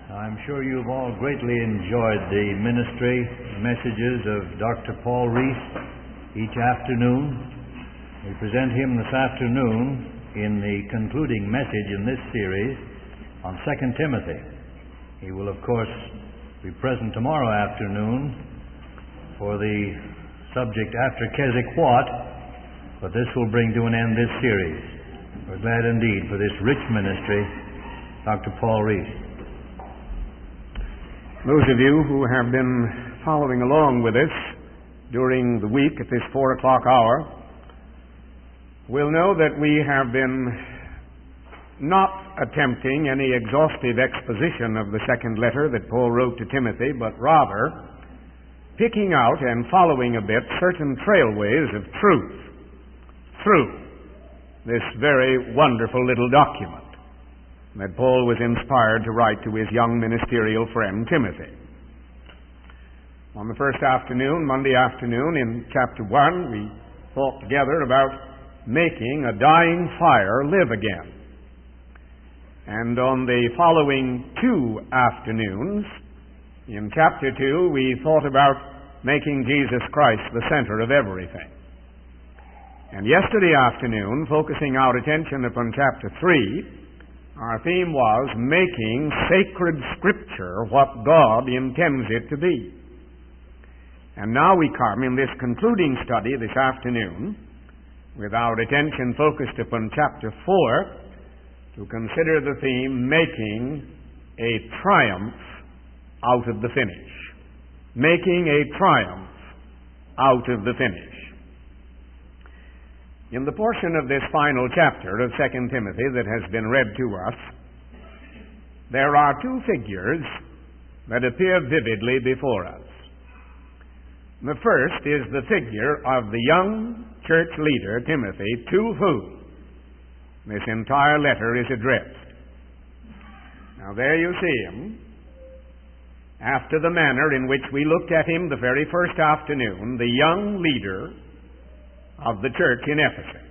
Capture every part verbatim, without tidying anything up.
I'm sure you've all greatly enjoyed the ministry messages of Doctor Paul Rees each afternoon. We present him this afternoon in the concluding message in this series on Second Timothy. He will, of course, be present tomorrow afternoon for the subject after Keswick What, but this will bring to an end this series. We're glad indeed for this rich ministry, Doctor Paul Rees. Those of you who have been following along with us during the week at this four o'clock hour will know that we have been not attempting any exhaustive exposition of the second letter that Paul wrote to Timothy, but rather picking out and following a bit certain trailways of truth through this very wonderful little document that Paul was inspired to write to his young ministerial friend Timothy. On the first afternoon, Monday afternoon, in chapter one, we thought together about making a dying fire live again. And on the following two afternoons, in chapter two, we thought about making Jesus Christ the center of everything. And yesterday afternoon, focusing our attention upon chapter three, our theme was making sacred Scripture what God intends it to be. And now we come in this concluding study this afternoon, with our attention focused upon chapter four, to consider the theme, making a triumph out of the finish. Making a triumph out of the finish. In the portion of this final chapter of Second Timothy that has been read to us, there are two figures that appear vividly before us. The first is the figure of the young church leader, Timothy, to whom this entire letter is addressed. Now there you see him, after the manner in which we looked at him the very first afternoon, the young leader of the church in Ephesus.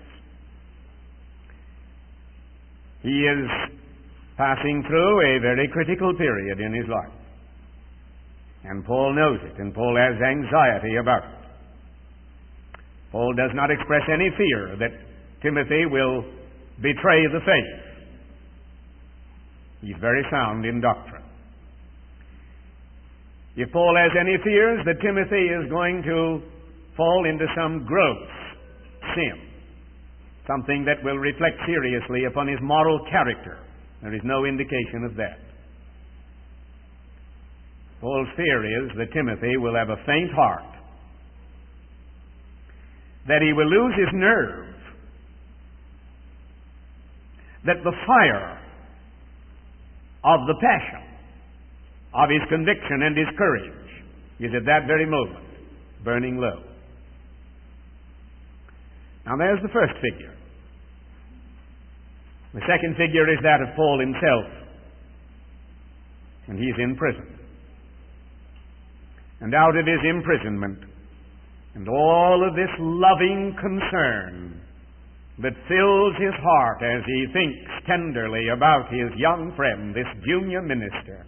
He is passing through a very critical period in his life. And Paul knows it, and Paul has anxiety about it. Paul does not express any fear that Timothy will betray the faith. He's very sound in doctrine. If Paul has any fears that Timothy is going to fall into some gross sin, something that will reflect seriously upon his moral character, there is no indication of that. Paul's fear is that Timothy will have a faint heart, that he will lose his nerve, that the fire of the passion of his conviction and his courage is at that very moment burning low. Now there's the first figure. The second figure is that of Paul himself. And he's in prison. And out of his imprisonment, and all of this loving concern that fills his heart as he thinks tenderly about his young friend, this junior minister,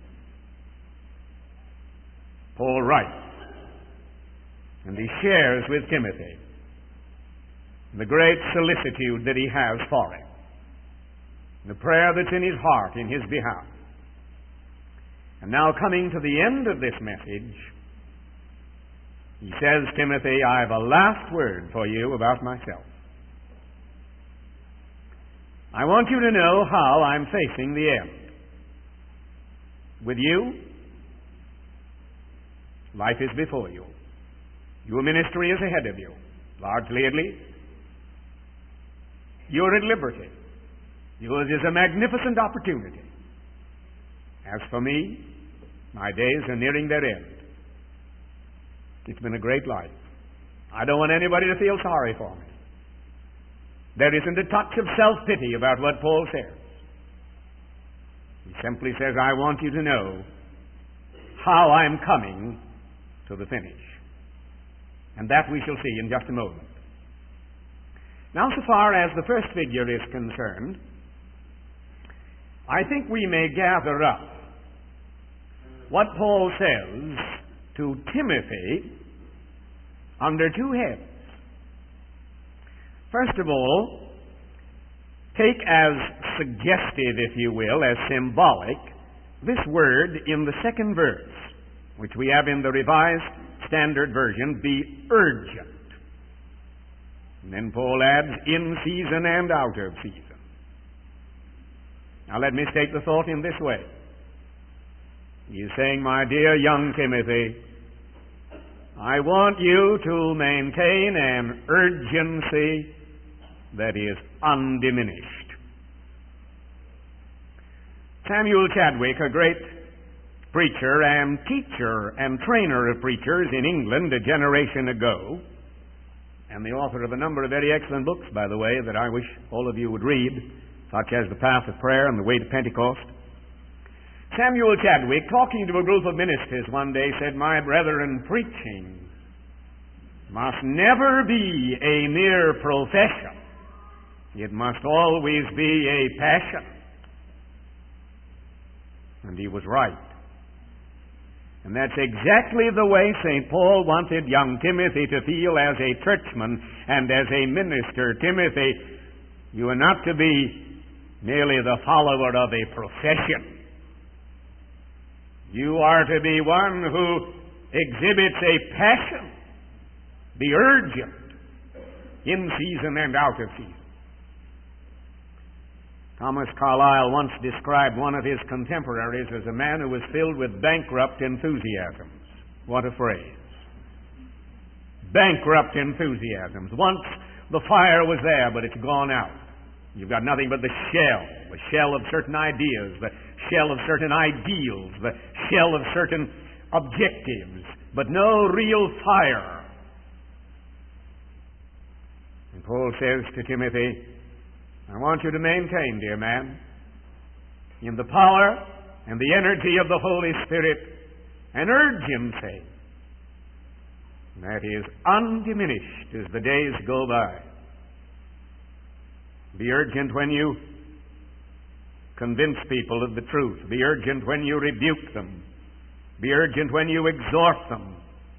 Paul writes, and he shares with Timothy the great solicitude that he has for him, the prayer that's in his heart in his behalf. And now coming to the end of this message, he says, Timothy, I have a last word for you about myself. I want you to know how I'm facing the end. With you, life is before you. Your ministry is ahead of you, largely at least. You're at liberty. Yours is a magnificent opportunity. As for me, my days are nearing their end. It's been a great life. I don't want anybody to feel sorry for me. There isn't a touch of self-pity about what Paul says. He simply says, I want you to know how I'm coming to the finish. And that we shall see in just a moment. Now, so far as the first figure is concerned, I think we may gather up what Paul says to Timothy under two heads. First of all, take as suggestive, if you will, as symbolic, this word in the second verse, which we have in the Revised Standard Version, be urgent. And then Paul adds, in season and out of season. Now let me state the thought in this way. He is saying, my dear young Timothy, I want you to maintain an urgency that is undiminished. Samuel Chadwick, a great preacher and teacher and trainer of preachers in England a generation ago, and the author of a number of very excellent books, by the way, that I wish all of you would read, such as The Path of Prayer and The Way to Pentecost. Samuel Chadwick, talking to a group of ministers one day, said, my brethren, preaching must never be a mere profession. It must always be a passion. And he was right. And that's exactly the way Saint Paul wanted young Timothy to feel as a churchman and as a minister. Timothy, you are not to be merely the follower of a profession. You are to be one who exhibits a passion, be urgent, in season and out of season. Thomas Carlyle once described one of his contemporaries as a man who was filled with bankrupt enthusiasms. What a phrase. Bankrupt enthusiasms. Once the fire was there, but it's gone out. You've got nothing but the shell, the shell of certain ideas, the shell of certain ideals, the shell of certain objectives, but no real fire. And Paul says to Timothy, I want you to maintain, dear man, in the power and the energy of the Holy Spirit, an urgency that is undiminished as the days go by. Be urgent when you convince people of the truth. Be urgent when you rebuke them. Be urgent when you exhort them.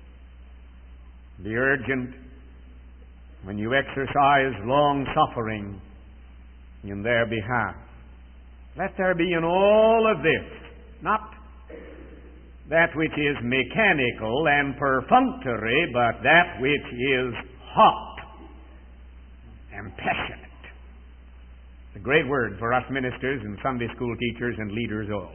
Be urgent when you exercise long-suffering in their behalf. Let there be in all of this, not that which is mechanical and perfunctory, but that which is hot and passionate. It's a great word for us ministers and Sunday school teachers and leaders all.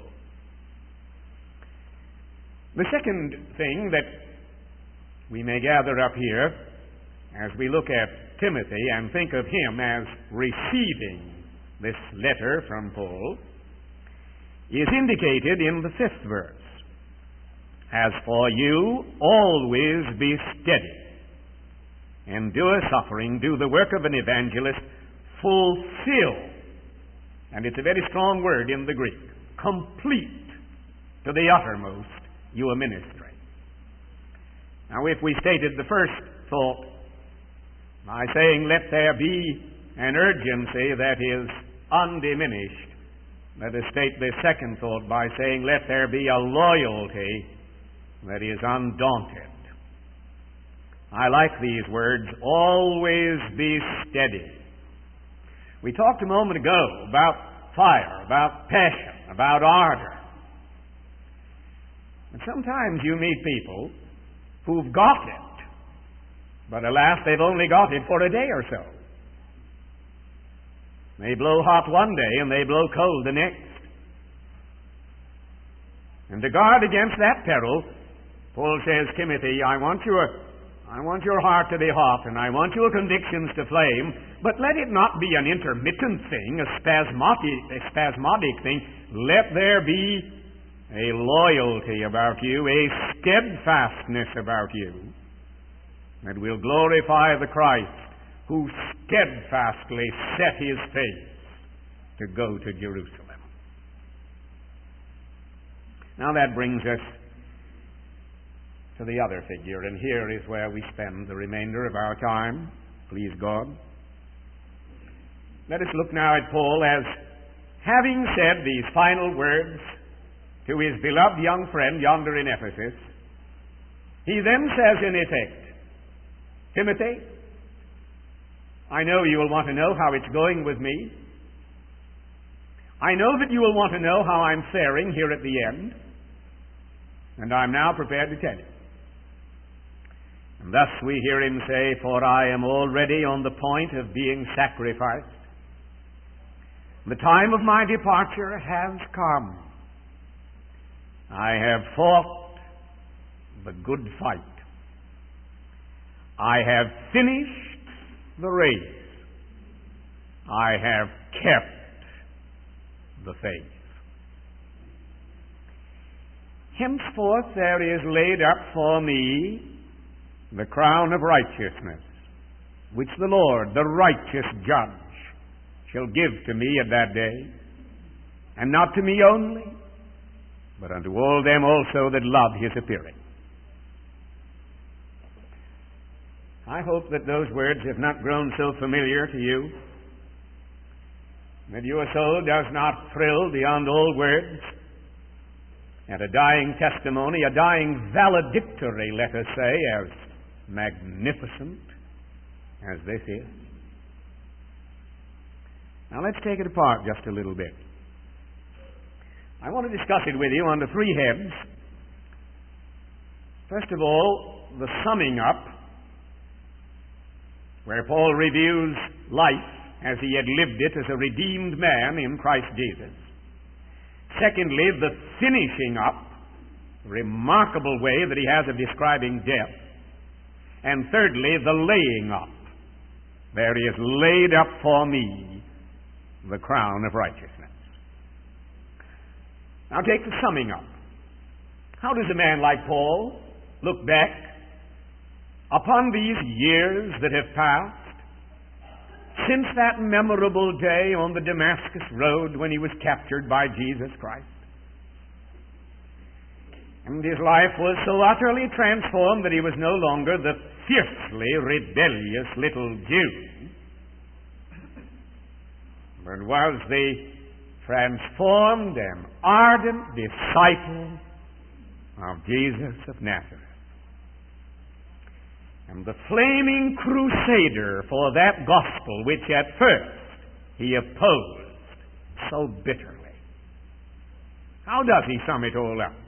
The second thing that we may gather up here as we look at Timothy and think of him as receiving this letter from Paul is indicated in the fifth verse. As for you, always be steady, endure suffering, do the work of an evangelist, fulfill, and it's a very strong word in the Greek, complete to the uttermost your ministry. Now, if we stated the first thought by saying, let there be an urgency that is undiminished, let us state the second thought by saying, let there be a loyalty that is undaunted. I like these words, always be steady. We talked a moment ago about fire, about passion, about ardor. And sometimes you meet people who've got it, but alas, they've only got it for a day or so. They blow hot one day and they blow cold the next. And to guard against that peril, Paul says, Timothy, I want your, I want your heart to be hot, and I want your convictions to flame, but let it not be an intermittent thing, a spasmodic, a spasmodic thing. Let there be a loyalty about you, a steadfastness about you, that will glorify the Christ who steadfastly set his face to go to Jerusalem. Now that brings us to the other figure, and here is where we spend the remainder of our time, please God. Let us look now at Paul as, having said these final words to his beloved young friend yonder in Ephesus, he then says in effect, Timothy, I know you will want to know how it's going with me. I know that you will want to know how I'm faring here at the end, and I'm now prepared to tell you. And thus we hear him say, for I am already on the point of being sacrificed. The time of my departure has come. I have fought the good fight. I have finished the race. I have kept the faith. Henceforth there is laid up for me the crown of righteousness, which the Lord, the righteous judge, shall give to me at that day, and not to me only, but unto all them also that love his appearing. I hope that those words have not grown so familiar to you, that your soul does not thrill beyond all words at a dying testimony, a dying valedictory, let us say, as magnificent as this is. Now let's take it apart just a little bit. I want to discuss it with you under three heads. First of all, the summing up, where Paul reviews life as he had lived it as a redeemed man in Christ Jesus. Secondly, the finishing up, remarkable way that he has of describing death. And thirdly, the laying up. There is laid up for me the crown of righteousness. Now take the summing up. How does a man like Paul look back upon these years that have passed since that memorable day on the Damascus road when he was captured by Jesus Christ? And his life was so utterly transformed that he was no longer the fiercely rebellious little Jew, but was the transformed and ardent disciple of Jesus of Nazareth, and the flaming crusader for that gospel which at first he opposed so bitterly. How does he sum it all up?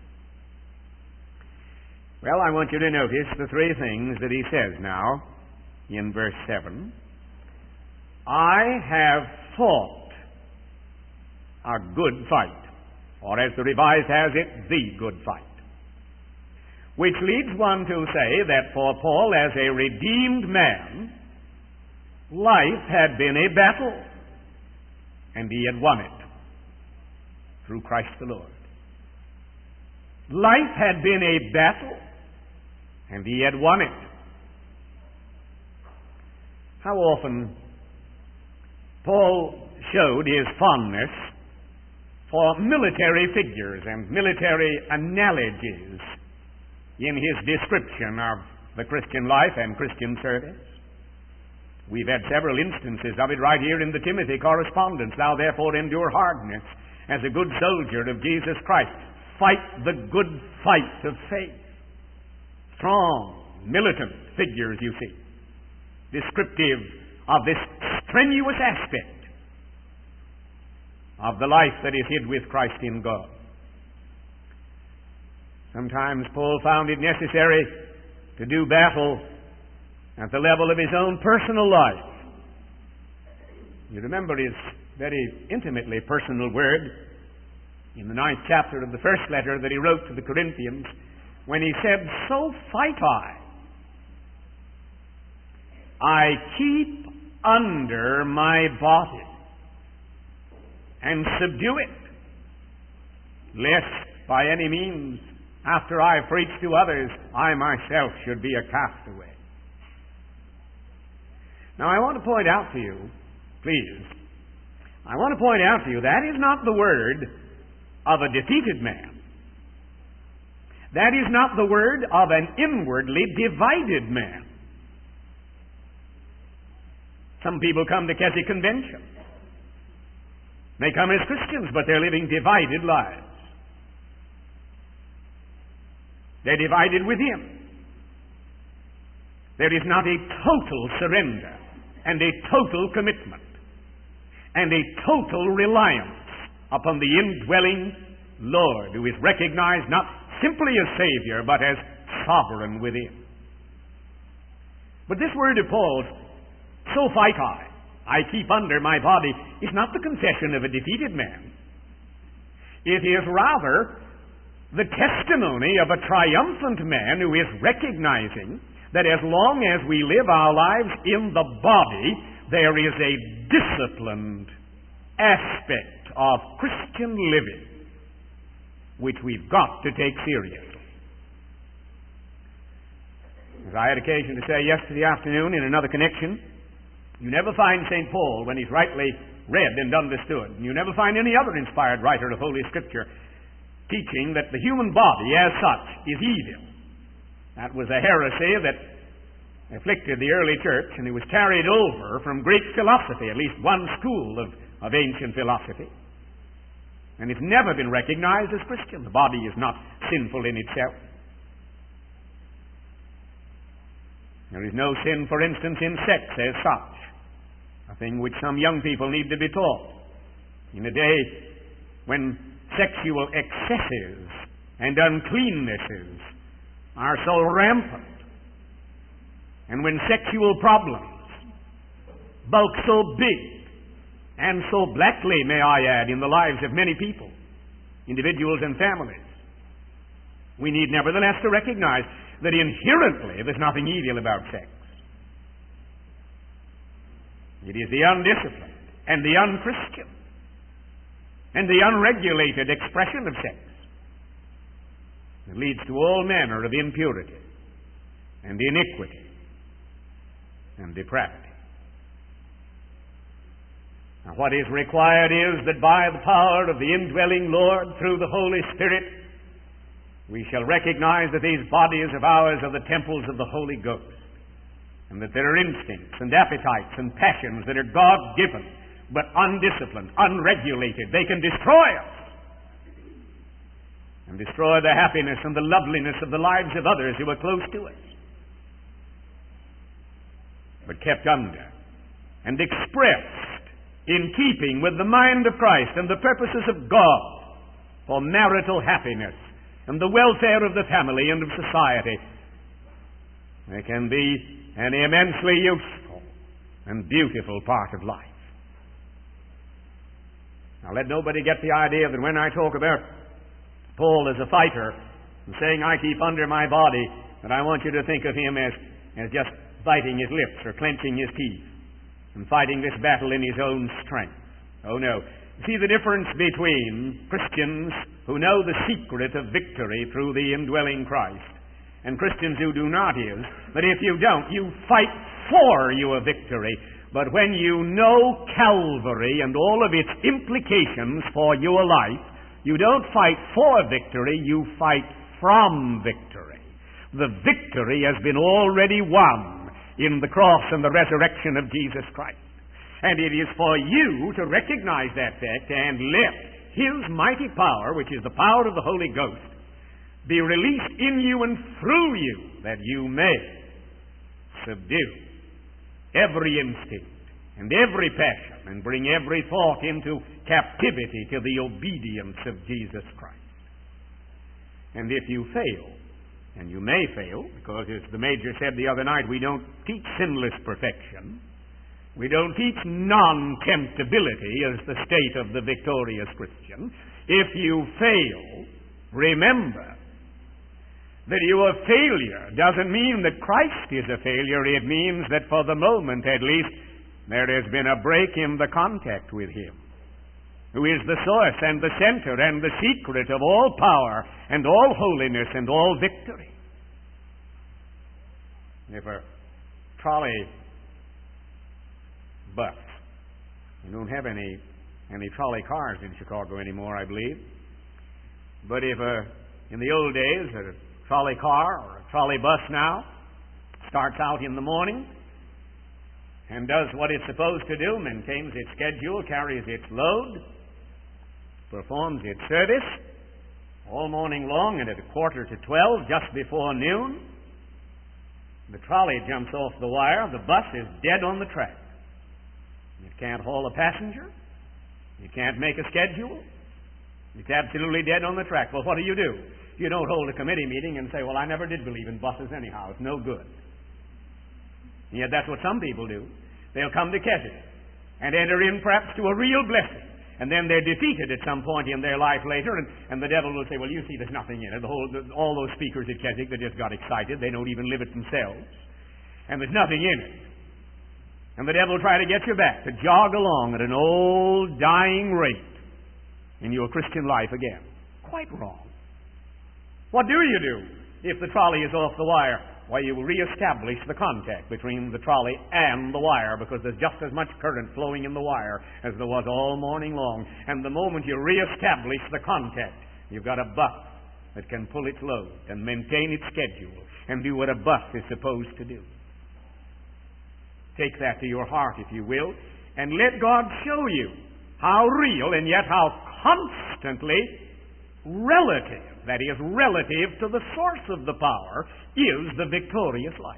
Well, I want you to notice the three things that he says now in verse seven. I have fought a good fight, or as the Revised has it, the good fight. Which leads one to say that for Paul, as a redeemed man, life had been a battle, and he had won it through Christ the Lord. Life had been a battle, and he had won it. How often Paul showed his fondness for military figures and military analogies in his description of the Christian life and Christian service. We've had several instances of it right here in the Timothy correspondence. Thou therefore endure hardness as a good soldier of Jesus Christ. Fight the good fight of faith. Strong, militant figures, you see, descriptive of this strenuous aspect of the life that is hid with Christ in God. Sometimes Paul found it necessary to do battle at the level of his own personal life. You remember his very intimately personal word in the ninth chapter of the first letter that he wrote to the Corinthians, when he said, so fight I. I keep under my body and subdue it, lest by any means, after I preach to others, I myself should be a castaway. Now I want to point out to you, please, I want to point out to you, that is not the word of a defeated man. That is not the word of an inwardly divided man. Some people come to Keswick Convention. They come as Christians, but they're living divided lives. They're divided within. There is not a total surrender and a total commitment and a total reliance upon the indwelling Lord, who is recognized not simply as Savior, but as sovereign within. But this word of Paul's, so fight I, I keep under my body, is not the confession of a defeated man. It is rather the testimony of a triumphant man who is recognizing that as long as we live our lives in the body, there is a disciplined aspect of Christian living which we've got to take seriously. As I had occasion to say yesterday afternoon in another connection, you never find Saint Paul, when he's rightly read and understood, and you never find any other inspired writer of Holy Scripture teaching that the human body as such is evil. That was a heresy that afflicted the early church, and it was carried over from Greek philosophy, at least one school of, of ancient philosophy. And it's never been recognized as Christian. The body is not sinful in itself. There is no sin, for instance, in sex as such, a thing which some young people need to be taught. In a day when sexual excesses and uncleannesses are so rampant, and when sexual problems bulk so big and so blackly, may I add, in the lives of many people, individuals and families, we need nevertheless to recognize that inherently there's nothing evil about sex. It is the undisciplined and the unchristian and the unregulated expression of sex that leads to all manner of impurity and iniquity and depravity. Now, what is required is that by the power of the indwelling Lord through the Holy Spirit, we shall recognize that these bodies of ours are the temples of the Holy Ghost, and that there are instincts and appetites and passions that are God-given, but undisciplined, unregulated. They can destroy us and destroy the happiness and the loveliness of the lives of others who are close to us. But kept under and expressed in keeping with the mind of Christ and the purposes of God for marital happiness and the welfare of the family and of society, they can be an immensely useful and beautiful part of life. Now, let nobody get the idea that when I talk about Paul as a fighter and saying I keep under my body, that I want you to think of him as, as just biting his lips or clenching his teeth and fighting this battle in his own strength. Oh, no. See the difference between Christians who know the secret of victory through the indwelling Christ and Christians who do not is that if you don't, you fight for your victory. But when you know Calvary and all of its implications for your life, you don't fight for victory, you fight from victory. The victory has been already won in the cross and the resurrection of Jesus Christ. And it is for you to recognize that fact and let His mighty power, which is the power of the Holy Ghost, be released in you and through you, that you may subdue every instinct and every passion and bring every thought into captivity to the obedience of Jesus Christ. And if you fail, and you may fail, because as the Major said the other night, we don't teach sinless perfection. We don't teach non-temptability as the state of the victorious Christian. If you fail, remember that your failure doesn't mean that Christ is a failure. It means that for the moment, at least, there has been a break in the contact with Him, who is the source and the center and the secret of all power and all holiness and all victory. If a trolley bus, we don't have any any trolley cars in Chicago anymore, I believe. But if a, in the old days, a trolley car or a trolley bus now starts out in the morning and does what it's supposed to do, maintains its schedule, carries its load, performs its service, all morning long, and at a quarter to twelve, just before noon, the trolley jumps off the wire, the bus is dead on the track. It can't haul a passenger. You can't make a schedule. It's absolutely dead on the track. Well, what do you do? You don't hold a committee meeting and say, well, I never did believe in buses anyhow. It's no good. And yet that's what some people do. They'll come to Keswick and enter in perhaps to a real blessing. And then they're defeated at some point in their life later, and, and the devil will say, well, you see, there's nothing in it. The whole, the, all those speakers at Keswick, they just got excited. They don't even live it themselves. And there's nothing in it. And the devil will try to get you back to jog along at an old dying rate in your Christian life again. Quite wrong. What do you do if the trolley is off the wire? Why, you will reestablish the contact between the trolley and the wire, because there's just as much current flowing in the wire as there was all morning long. And the moment you reestablish the contact, you've got a bus that can pull its load and maintain its schedule and do what a bus is supposed to do. Take that to your heart, if you will, and let God show you how real and yet how constantly relative, that is, relative to the source of the power, is the victorious life.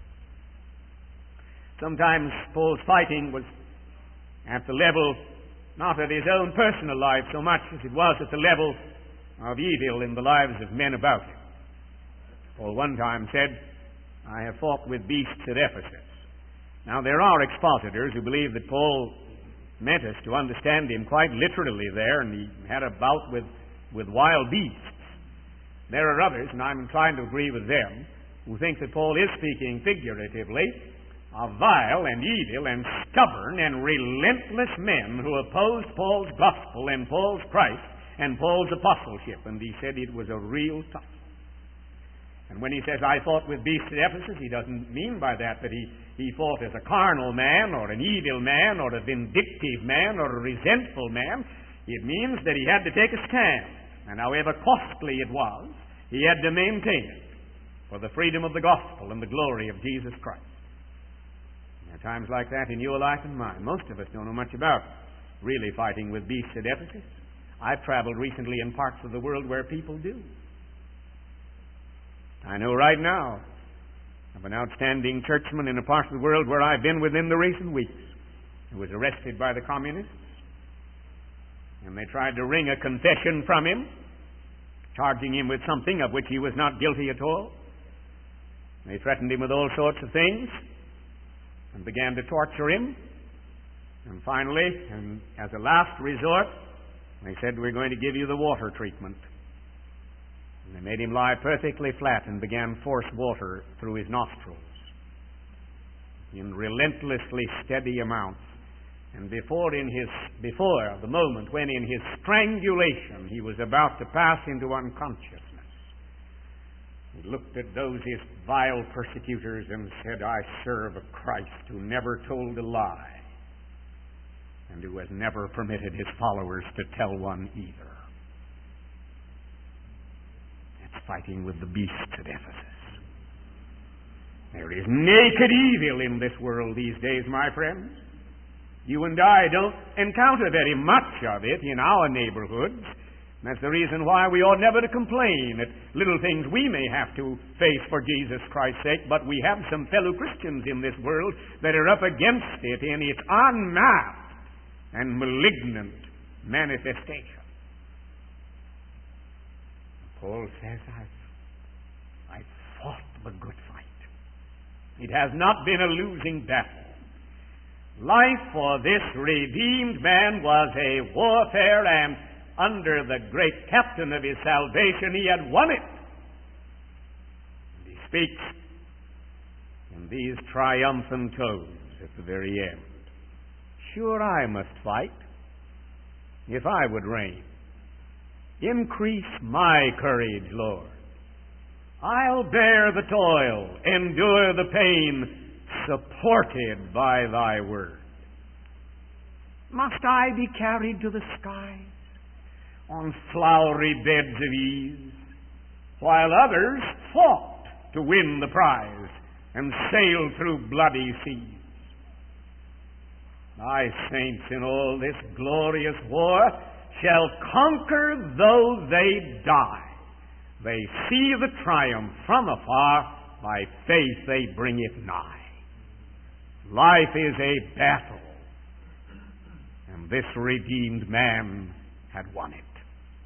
Sometimes Paul's fighting was at the level, not of his own personal life so much as it was at the level of evil in the lives of men about him. Paul one time said, I have fought with beasts at Ephesus. Now, there are expositors who believe that Paul meant us to understand him quite literally there, and he had a bout with, with wild beasts. There are others, and I'm inclined to agree with them, who think that Paul is speaking figuratively of vile and evil and stubborn and relentless men who opposed Paul's gospel and Paul's Christ and Paul's apostleship. And he said it was a real tough. And when he says, I fought with beasts at Ephesus, he doesn't mean by that that he, he fought as a carnal man or an evil man or a vindictive man or a resentful man. It means that he had to take a stand. And however costly it was, he had to maintain it for the freedom of the gospel and the glory of Jesus Christ. There are times like that in your life and mine. Most of us don't know much about really fighting with beasts at Ephesus. I've traveled recently in parts of the world where people do. I know right now of an outstanding churchman in a part of the world where I've been within the recent weeks who was arrested by the communists, and they tried to wring a confession from him, charging him with something of which he was not guilty at all. They threatened him with all sorts of things and began to torture him. And finally, and as a last resort, they said, we're going to give you the water treatment. And they made him lie perfectly flat and began force water through his nostrils in relentlessly steady amounts. And before in his before the moment when in his strangulation he was about to pass into unconsciousness, he looked at those his vile persecutors and said, I serve a Christ who never told a lie and who has never permitted his followers to tell one either. Fighting with the beasts at Ephesus. There is naked evil in this world these days, my friends. You and I don't encounter very much of it in our neighborhoods. That's the reason why we ought never to complain at little things we may have to face for Jesus Christ's sake, but we have some fellow Christians in this world that are up against it in its unmasked and malignant manifestation. Paul says, I've, I've fought the good fight. It has not been a losing battle. Life for this redeemed man was a warfare, and under the great captain of his salvation, he had won it. And he speaks in these triumphant tones at the very end. Sure, I must fight if I would reign. Increase my courage, Lord. I'll bear the toil, endure the pain, supported by thy word. Must I be carried to the skies on flowery beds of ease, while others fought to win the prize and sail through bloody seas? Thy saints in all this glorious war shall conquer though they die. They see the triumph from afar, by faith they bring it nigh. Life is a battle, and this redeemed man had won it.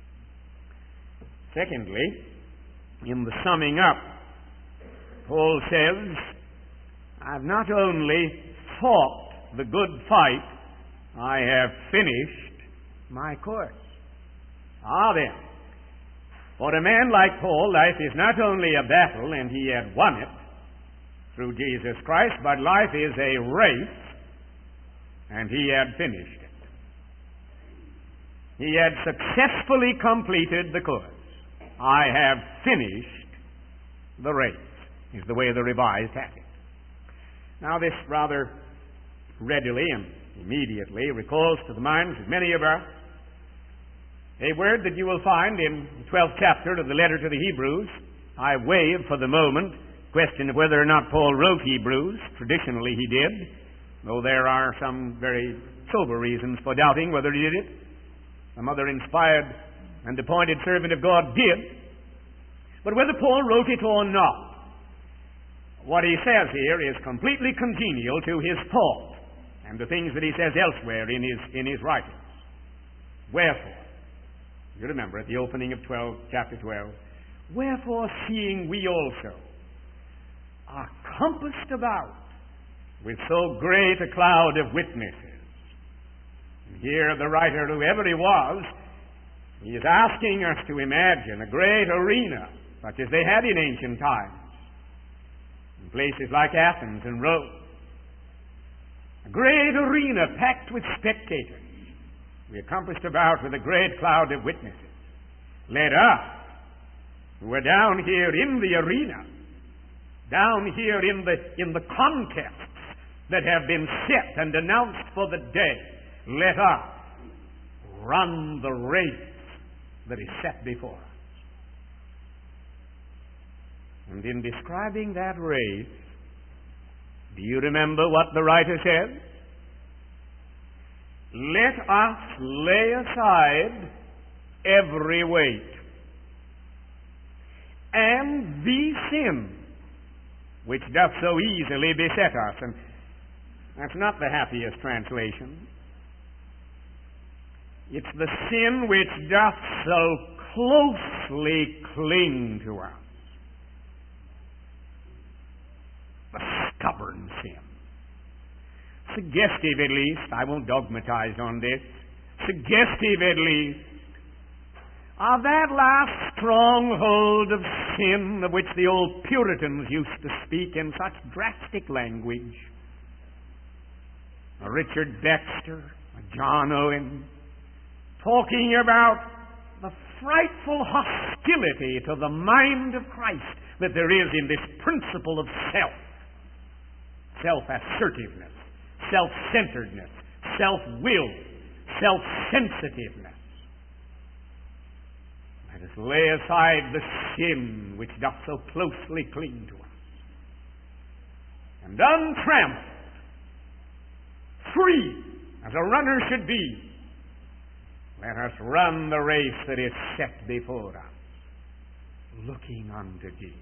Secondly, in the summing up, Paul says, I've not only fought the good fight, I have finished my course. Ah, then, for a man like Paul, life is not only a battle, and he had won it through Jesus Christ, but life is a race, and he had finished it. He had successfully completed the course. I have finished the race, is the way the Revised has it. Now, this rather readily and immediately recalls to the minds of many of us a word that you will find in the twelfth chapter of the letter to the Hebrews. I waive for the moment the question of whether or not Paul wrote Hebrews. Traditionally he did, though there are some very sober reasons for doubting whether he did it. Some other inspired and appointed servant of God did. But whether Paul wrote it or not, what he says here is completely congenial to his thought and the things that he says elsewhere in his, in his writings. Wherefore, you remember at the opening of twelve, chapter twelve, wherefore, seeing we also are compassed about with so great a cloud of witnesses. And here the writer, whoever he was, he is asking us to imagine a great arena such as they had in ancient times, in places like Athens and Rome. A great arena packed with spectators. We are compassed about with a great cloud of witnesses. Let us, who are down here in the arena, down here in the, in the contests that have been set and announced for the day, let us run the race that is set before us. And in describing that race, do you remember what the writer said? Let us lay aside every weight and the sin which doth so easily beset us. And that's not the happiest translation. It's the sin which doth so closely cling to us. The stubborn sin. Suggestive at least, I won't dogmatize on this, suggestive at least, of that last stronghold of sin of which the old Puritans used to speak in such drastic language. A Richard Baxter, a John Owen, talking about the frightful hostility to the mind of Christ that there is in this principle of self. Self-assertiveness, self-centeredness, self-will, self-sensitiveness. Let us lay aside the sin which doth so closely cling to us. And untrammeled, free as a runner should be, let us run the race that is set before us, looking unto Jesus.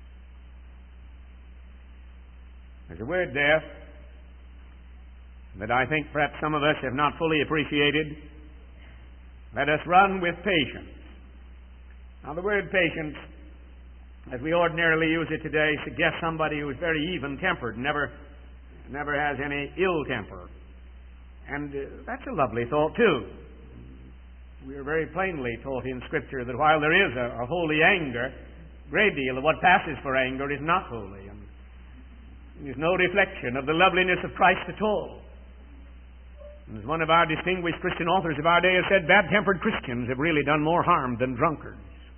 There's a word there that I think perhaps some of us have not fully appreciated. Let us run with patience. Now, the word patience, as we ordinarily use it today, suggests somebody who is very even-tempered, never, never has any ill temper. And uh, that's a lovely thought, too. We are very plainly taught in Scripture that while there is a, a holy anger, a great deal of what passes for anger is not holy. And there's no reflection of the loveliness of Christ at all. And as one of our distinguished Christian authors of our day has said, bad-tempered Christians have really done more harm than drunkards.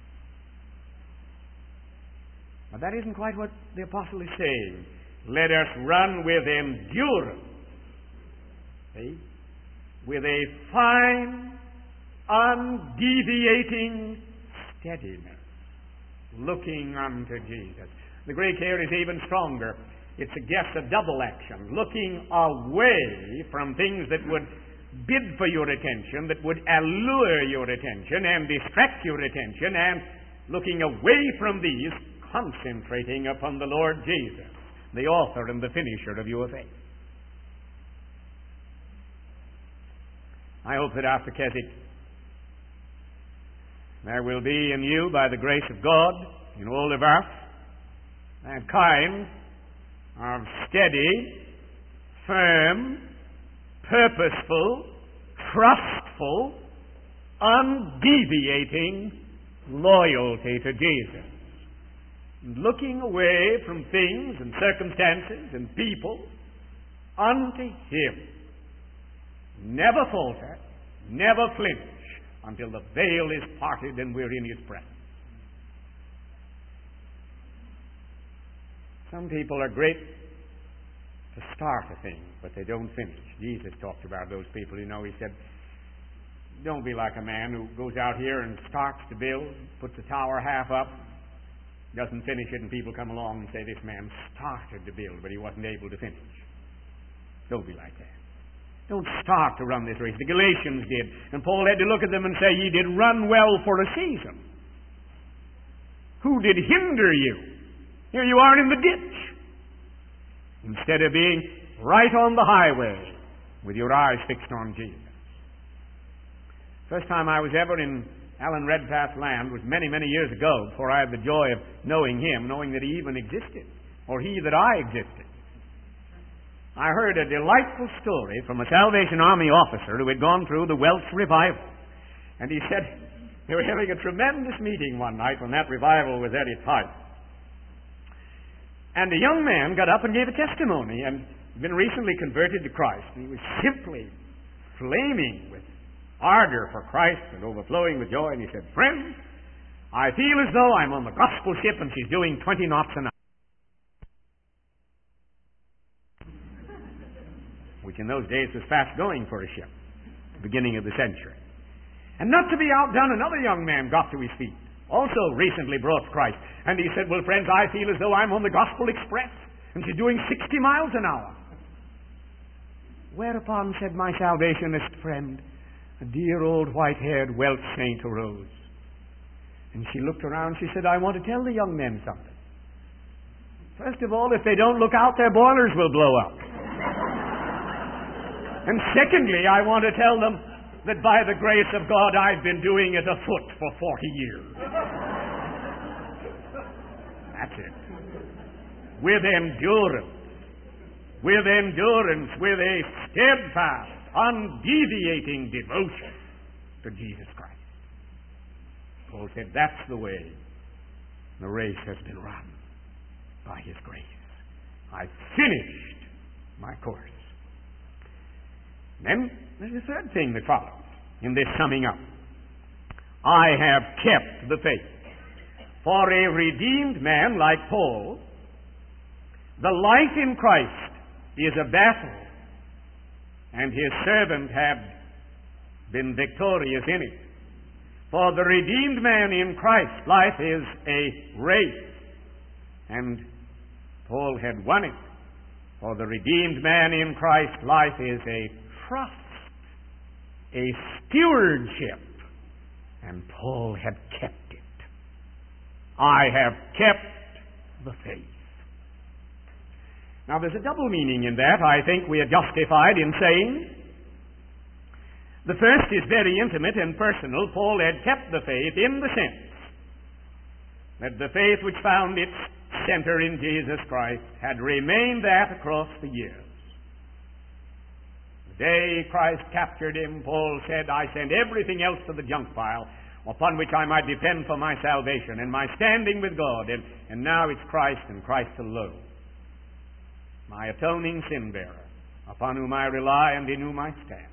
But that isn't quite what the apostle is saying. Let us run with endurance. See? With a fine, undeviating steadiness, looking unto Jesus. The Greek here is even stronger. It suggests a double action, looking away from things that would bid for your attention, that would allure your attention and distract your attention, and looking away from these, concentrating upon the Lord Jesus, the author and the finisher of your faith. I hope that after Keswick, there will be in you, by the grace of God, in all of us, that kind of steady, firm, purposeful, trustful, undeviating loyalty to Jesus. Looking away from things and circumstances and people unto Him. Never falter, never flinch, until the veil is parted and we're in His presence. Some people are great to start a thing, but they don't finish. Jesus talked about those people. You know, He said, don't be like a man who goes out here and starts to build, puts a tower half up, doesn't finish it, and people come along and say, this man started to build, but he wasn't able to finish. Don't be like that. Don't start to run this race. The Galatians did. And Paul had to look at them and say, ye did run well for a season. Who did hinder you? Here you are in the ditch. Instead of being right on the highway with your eyes fixed on Jesus. First time I was ever in Alan Redpath's land was many, many years ago, before I had the joy of knowing him, knowing that he even existed, or he that I existed. I heard a delightful story from a Salvation Army officer who had gone through the Welsh revival. And he said they were having a tremendous meeting one night when that revival was at its height. And a young man got up and gave a testimony, and had been recently converted to Christ. And he was simply flaming with ardor for Christ and overflowing with joy. And he said, friend, I feel as though I'm on the gospel ship and she's doing twenty knots an hour. Which in those days was fast going for a ship, beginning of the century. And not to be outdone, another young man got to his feet, also recently brought to Christ. And he said, well, friends, I feel as though I'm on the Gospel Express, and she's doing sixty miles an hour. Whereupon, said my Salvationist friend, a dear old white-haired Welsh saint arose. And she looked around, she said, I want to tell the young men something. First of all, if they don't look out, their boilers will blow up. And secondly, I want to tell them that by the grace of God, I've been doing it afoot for forty years. That's it. With endurance. With endurance. With a steadfast, undeviating devotion to Jesus Christ. Paul said, that's the way the race has been run. By His grace. I've finished my course. Then there's a third thing that follows in this summing up. I have kept the faith. For a redeemed man like Paul, the life in Christ is a battle, and his servant had been victorious in it. For the redeemed man in Christ, life is a race, and Paul had won it. For the redeemed man in Christ, life is a trust, a stewardship, and Paul had kept it. I have kept the faith. Now there's a double meaning in that, I think we are justified in saying. The first is very intimate and personal. Paul had kept the faith in the sense that the faith which found its center in Jesus Christ had remained that across the years. The day Christ captured him, Paul said, I sent everything else to the junk pile upon which I might depend for my salvation and my standing with God. And, and now it's Christ and Christ alone. My atoning sin bearer, upon whom I rely and in whom I stand.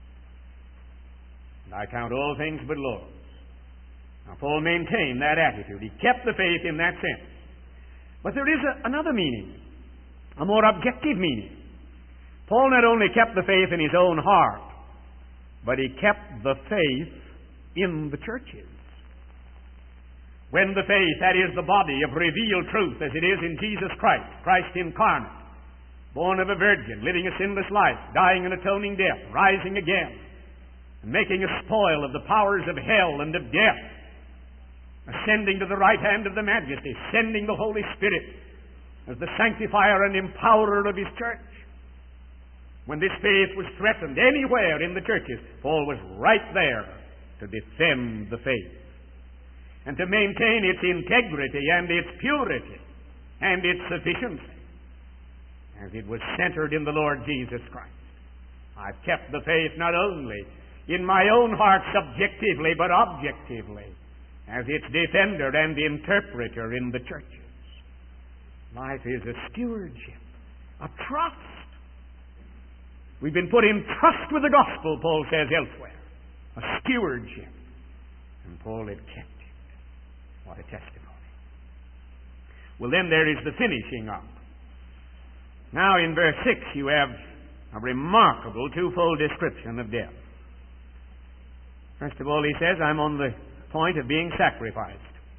And I count all things but loss. Now Paul maintained that attitude. He kept the faith in that sense. But there is a, another meaning, a more objective meaning. Paul not only kept the faith in his own heart, but he kept the faith in the churches. When the faith, that is the body of revealed truth, as it is in Jesus Christ, Christ incarnate, born of a virgin, living a sinless life, dying an atoning death, rising again, and making a spoil of the powers of hell and of death, ascending to the right hand of the Majesty, sending the Holy Spirit as the sanctifier and empowerer of His church. When this faith was threatened anywhere in the churches, Paul was right there to defend the faith and to maintain its integrity and its purity and its sufficiency, as it was centered in the Lord Jesus Christ. I've kept the faith not only in my own heart subjectively, but objectively, as its defender and interpreter in the churches. Life is a stewardship, a trust. We've been put in trust with the gospel, Paul says elsewhere. A stewardship. And Paul had kept it. What a testimony. Well, then there is the finishing up. Now in verse six you have a remarkable twofold description of death. First of all, he says, I'm on the point of being sacrificed.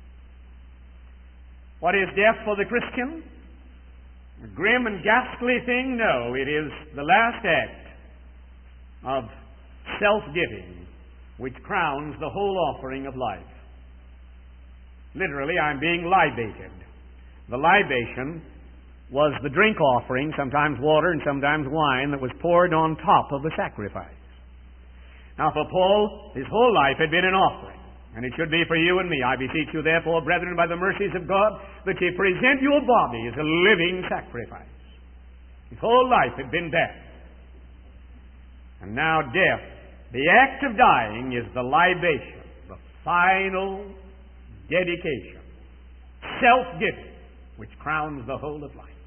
What is death for the Christian? A grim and ghastly thing? No, it is the last act of self-giving which crowns the whole offering of life. Literally, I'm being libated. The libation was the drink offering, sometimes water and sometimes wine, that was poured on top of the sacrifice. Now for Paul, his whole life had been an offering, and it should be for you and me. I beseech you therefore, brethren, by the mercies of God, that ye present your body as a living sacrifice. His whole life had been death. And now death, the act of dying, is the libation, the final dedication, self-giving, which crowns the whole of life.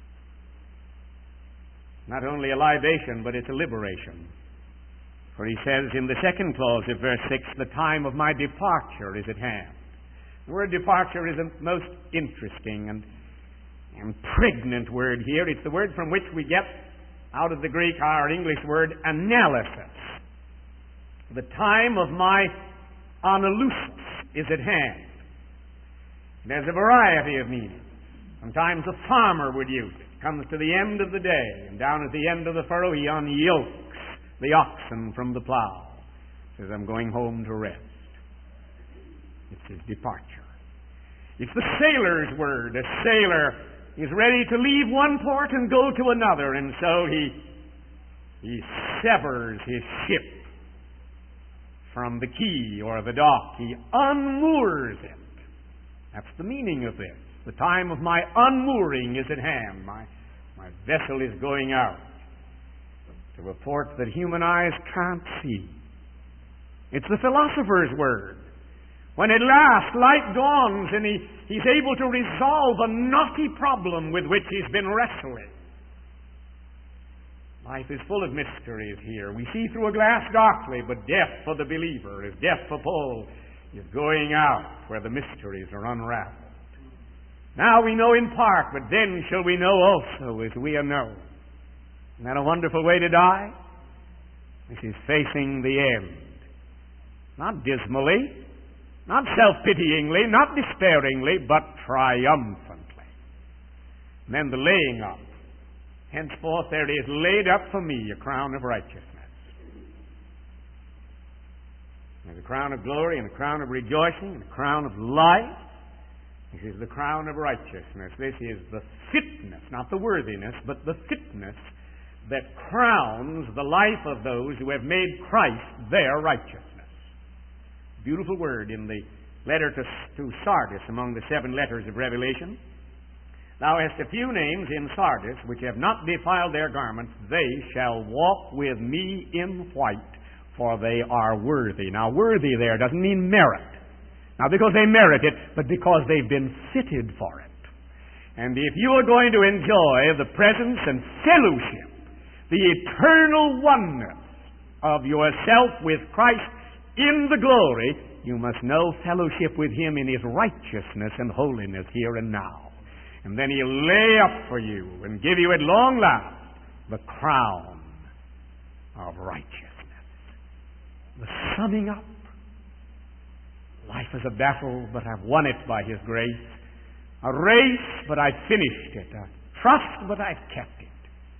Not only a libation, but it's a liberation. For he says in the second clause of verse six, the time of my departure is at hand. The word departure is a most interesting and, and pregnant word here. It's the word from which we get out of the Greek our English word analysis. The time of my analusis is at hand. There's a variety of meanings. Sometimes a farmer would use it. Comes to the end of the day, and down at the end of the furrow he unyokes the oxen from the plow. Says, I'm going home to rest. It's his departure. It's the sailor's word. A sailor is ready to leave one port and go to another, and so he, he severs his ship from the quay or the dock. He unmoors it. That's the meaning of this. The time of my unmooring is at hand. My, my vessel is going out to a port that human eyes can't see. It's the philosopher's word. When at last light dawns and he, he's able to resolve a knotty problem with which he's been wrestling. Life is full of mysteries here. We see through a glass darkly, but death for the believer, as death for Paul, is going out where the mysteries are unraveled. Now we know in part, but then shall we know also as we are known. Isn't that a wonderful way to die? This is facing the end. Not dismally, not self-pityingly, not despairingly, but triumphantly. And then the laying up. Henceforth there is laid up for me a crown of righteousness. There's a crown of glory and a crown of rejoicing and a crown of life. This is the crown of righteousness. This is the fitness, not the worthiness, but the fitness that crowns the life of those who have made Christ their righteousness. Beautiful word in the letter to, to Sardis, among the seven letters of Revelation. Thou hast a few names in Sardis which have not defiled their garments. They shall walk with me in white, for they are worthy. Now, worthy there doesn't mean merit. Not because they merit it, but because they've been fitted for it. And if you are going to enjoy the presence and fellowship, the eternal oneness of yourself with Christ in the glory, you must know fellowship with Him in His righteousness and holiness here and now. And then He'll lay up for you and give you at long last the crown of righteousness. The summing up. Life is a battle, but I've won it by His grace. A race, but I've finished it. A trust, but I've kept it.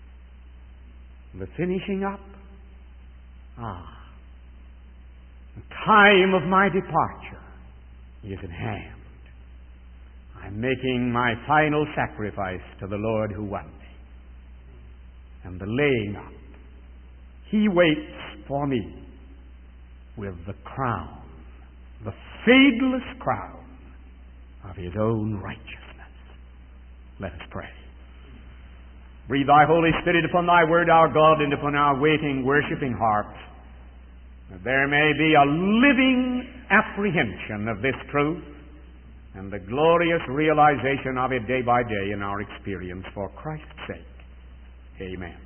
the finishing up. Ah, the time of my departure is at hand. I'm making my final sacrifice to the Lord who won me. And the laying up. He waits for me with the crown, the fadeless crown of His own righteousness. Let us pray. Breathe Thy Holy Spirit upon Thy Word, our God, and upon our waiting, worshipping hearts, that there may be a living apprehension of this truth and the glorious realization of it day by day in our experience for Christ's sake. Amen.